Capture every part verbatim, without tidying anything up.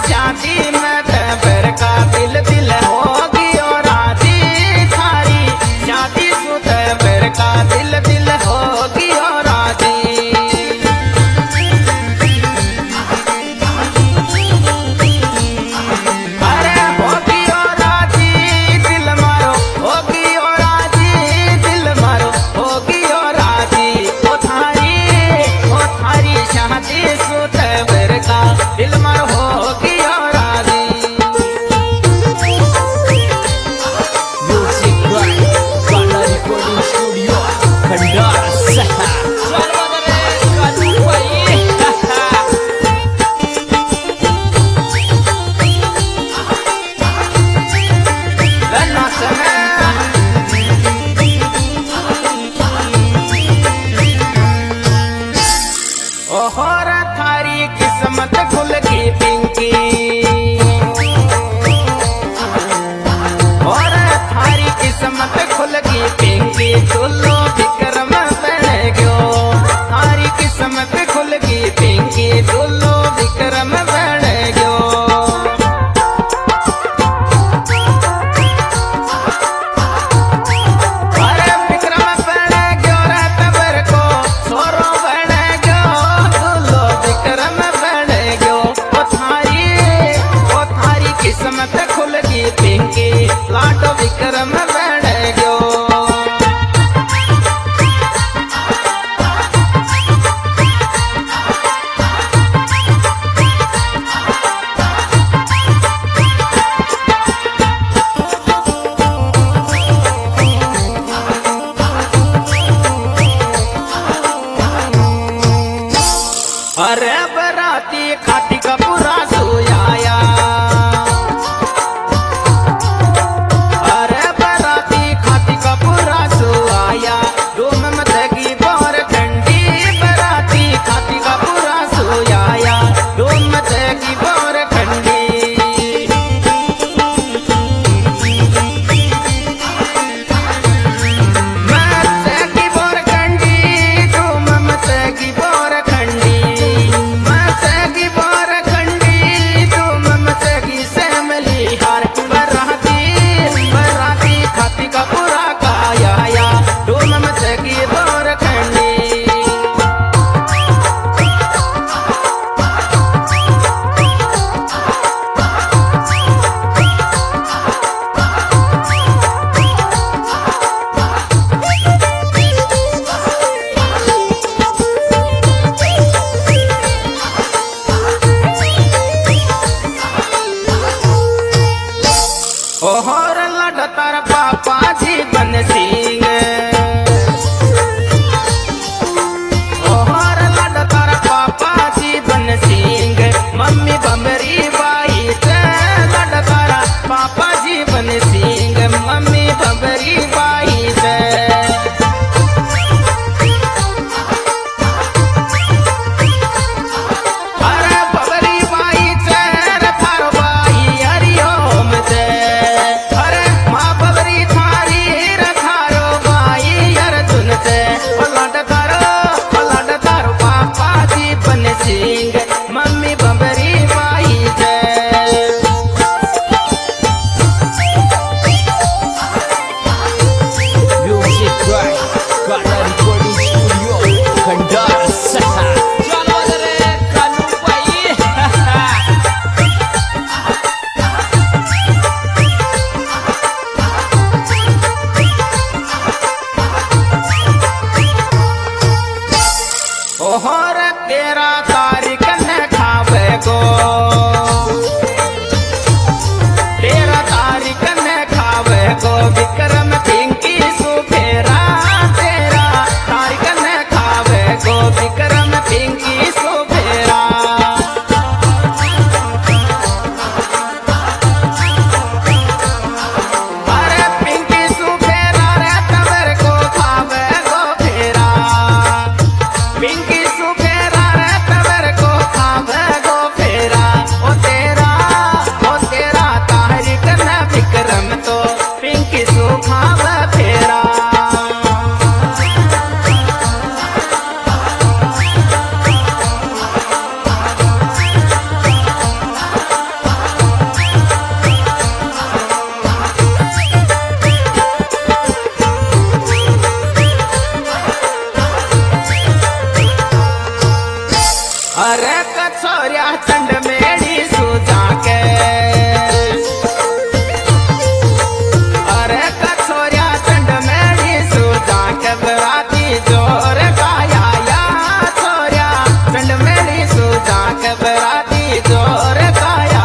शादी में तेवर का दिल दिल होगी और राजी थारी शादी सु तेवर का दिल दिल होगी और राजी। अरे होगी और राजी दिल मारो होगी और राजी दिल मारो होगी और राजी ओ थारी ओ थारी शादी सु तेवर का दिल मारो होगी और राजी। Music by Kala recording studio Khandar सहा। चल बदरे कालू भाई लन्ना समय ओहर थारी किस्मत खुल गई पिंकी और थारी किस्मत खुल गई पिंकी चुल्लो विक्रम बन गयो थारी किस्मत खुल गई पिंकी चुल्लो विक्रम बन गयो। अरे विक्रम बन गयो रे तबर को सोरो बन गयो चुल्लो विक्रम बन गयो ओ थारी ओ थारी किस्मत खुल गई पिंकी लाडो विक्रम बन गयो। अरे बराती खाती का पूरा सोयाया अरे बराती खाती का पूरा सोया डोम मत की बोर ठंडी बराती खाती का पूरा सोयाया डोम मत की बोर ठंडी। मत की बोर ठंडी डोम मत की बोर ठंडी मसगी बोर खंडी तुम मसगी सेमली हार बराती बराती खाती का पूरा काया या तुम मसगी बोर खंडी। ओहर लड़तर पापा जीवन सिंह ओहर लड़तर पापा जीवन सिंह मम्मी बमरी बाई से लड़तर पापा जीवन सिंह मम्मी बमरी बाई से। अरे बबरी बाई से रे थारो बाई हरिओम से अरे माँ बबरी थारी रे थारो बाई अर्जुन से पलट तारो पलट तारो पापा जीवन सिंह मम्मी बबरी बाई से। Music by Kala recording studio Khandar सहा। चल बदरे कालू भाई ओहर तेरा तारीख न खावे गो तेरा तारीख न खावे गो विक्रम पिंकी सुफेरा तेरा तारीख न खावे गो विक्रम पिंकी सुफेरा। अरे पिंकी सुफेरा रे तबर को खावे गो फेरा पिंकी सुफेरा रे तबर को खावे गो फेरा ओ तेरा ओ तेरा तारीख न विक्रम तो पिंकी सु राती जोर काया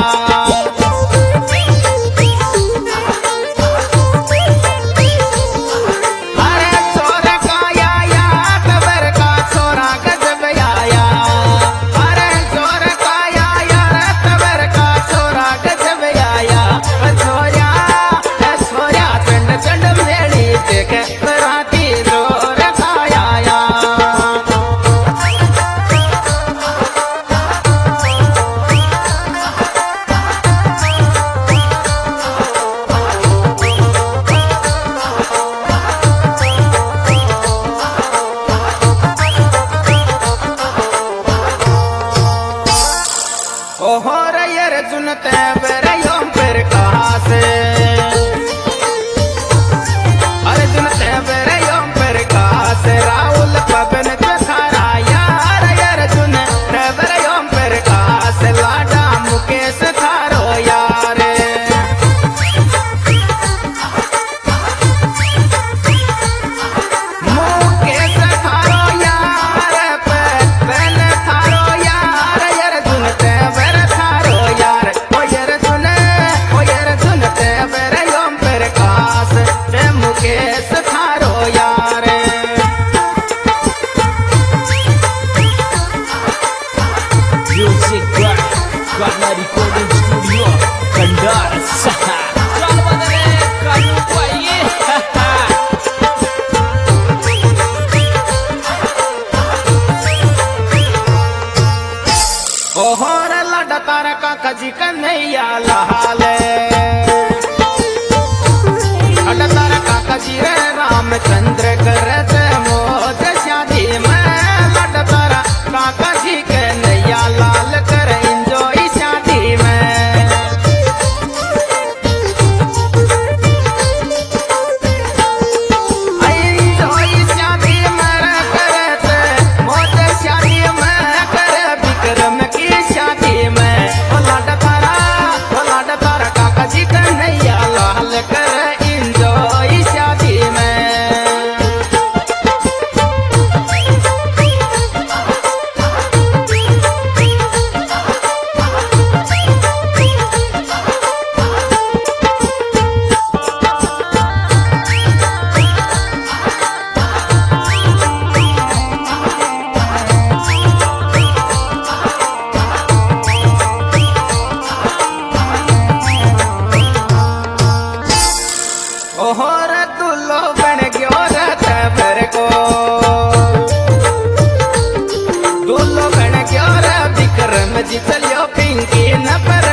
ओहर अर्जुन तेवर योम पर कहा से अर्जुन तेवर योम पर कहा से राहुल पवन थारा यार अर्जुन तेवर योम पर कहा से लाडा मुकेश थारो यार मुकेश थारो यार पवन थारो यार अर्जुन तेवर मुकेश थारो यार Music Crack Karena Recording Studio Kendal Saha Jual badare kayu bayi ओहर लड़ तारा का कजी कन्हैया लहाले लड़ तारा का कजी रे रामचंद्र करत मोज शादी में लड़ तारा काका जी के नैया लाल कर इंजॉय शादी में इंजॉय शादी में करत मोज शादी में कर विक्रम की शादी में लड़ तारा लड़ तारा काका जी के नैया लाल कर इंजॉय शादी में ओहर दुल्लो बन गयो रतबर को दुल्लो बन गयो रे विक्रम जी चलियो पिंकी न पर